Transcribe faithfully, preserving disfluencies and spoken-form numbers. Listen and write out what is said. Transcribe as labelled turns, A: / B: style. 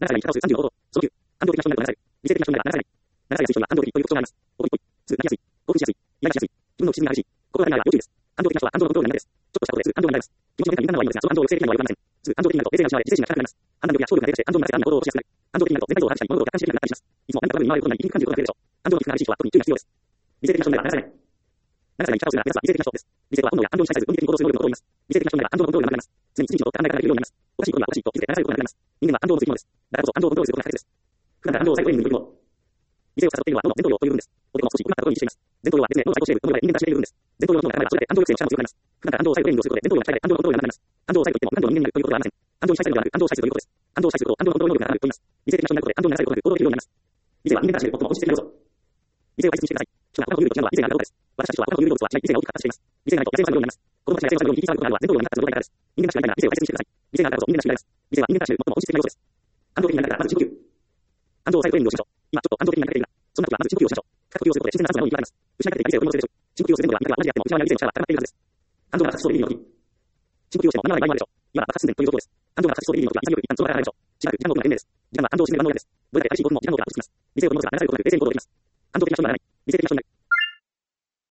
A: なな歳に北を数さんじゅうの行動。そのきゅう、感情的な人になるとなな歳。理性的な人になるなな歳。なな歳推奨には感情的という特徴があります。おっぽい。つ、なりやすい。興奮しやすい。イライラしやすい。気分の浮き沈みが激しい。心がないなら要注意です。感情的な人は感情のコントロールが苦手です。ちょっとしたことでつ、感情になります。気持ちの変化に敏感なのはいいのですが、その感情を抑制できるのはよくありません。つ、感情的になると冷静が失われ、自制心が高くなります。判断力や思考力が低下して感情に任せて安易な行動を起こしやすくなる。感情的になると全体像を把握したり、物事を客観視できなくなったりします。いつも何かバグに回ることになり、言いにくく感じることが増えるでしょう。感情的な激しい人は特に注意が必要です。理性的な人になるなな歳。なな歳に北を数が皆さん理性的な人です。理性は本能や感情に支配せず、論理的に行動する能力のことを言います。理性的な人になれば感情のコントロールがなくなります。常に一日の考え方ができるようになります。おかしいことにはおかしいと気づけなさいことがなくなります。人間は感情を持つ生き物です。だからこそ感情をコントロールすることが大切です。普段から感情を最小限に抜くもの。理性を誘っているのは脳の前頭葉という部分です。おでこも少し奥まったところに位置しています。前頭葉は別名脳の最高司令部と呼ばれ、人間が知っている部分です。前頭葉の機能が高めばそれだけ感情抑制の力も強くなります。普段から感情を最小限に移動することで前頭葉が鍛えられ、感情のコントロールがなくなります。感情を最小といっても無感情の人間になるということではありません。感情を支配するのではなく、感情を支配するということです。感情を支配することを感情のコントロール能力が上がると言います。理性的な人になることで感情に流されることなく行動できるようになります。理性は人間が知る最も本質的な要素。理性を大切にしてください。人が頭の有利と違うのは理性があるからです。私たちは頭の有利動物はしない理性が大きく発達しています。理性がないと全然違うようになります。子供たちが全然違うように引き下がることがあるのは前頭葉に発達する状態からです。人間が知らないなら理性を大切にしてください。理性があるからこそ人間が知られます。理性は人間が知る最も本質的な要素です。感情的になりたいからまず深呼吸。感情を最小限に移動しましょう。今ちょっと感情的になりたいな。そんな時はまず深呼吸をしましょう。深呼吸をすることで自然な圧が脳に行き渡ります。失いかけていた理性を取り戻せるでしょう。深呼吸をする前後はみんなが同じであっても内側にある理性の力は高まっているはずです。感情が発達しそうでいいのに。深呼吸をしても何らない場合もあるでしょう。今は爆発寸前ということです。感情が発達しそうでいいの時は潔く一旦その場から離れましょう。しばらく時間の多くが天命です。時間は感情を鎮める万能薬です。どれだけ激しい興奮も時間の多くが落ち着きます。理性を取り戻すがなされることなく冷静に行動できます。感情的な人にならない。理性的な人になる。